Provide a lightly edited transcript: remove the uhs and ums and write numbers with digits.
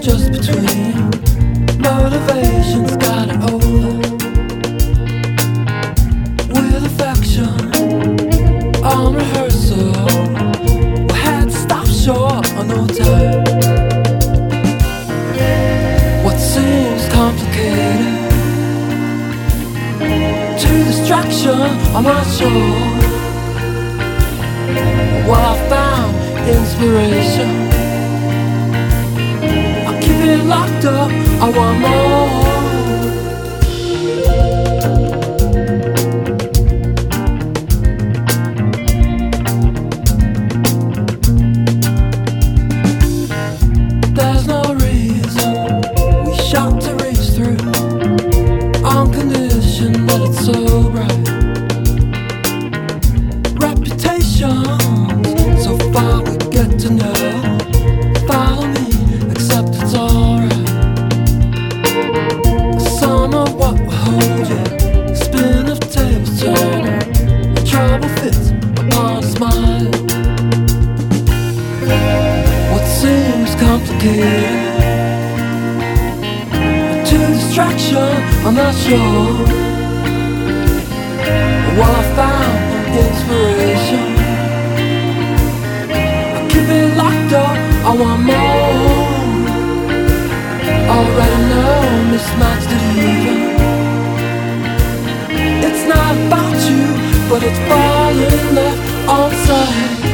just between. Motivation's got it over with affection on rehearsal. We had to stop short on no time. What seems complicated to distraction, I'm not sure. Well, I found inspiration. I keep it locked up, I want more. There's no reason we shot to reach through, on condition that it's so bright. Reputations, so far we get to know. Follow me, except it's alright. Some of what will hold you, spin of tables turning, trouble fits upon a smile. What seems complicated to distraction, I'm not sure. Well, I found inspiration. I keep it locked up, I want more. Already know, mismatched it even. It's not about you, but it's falling left on side.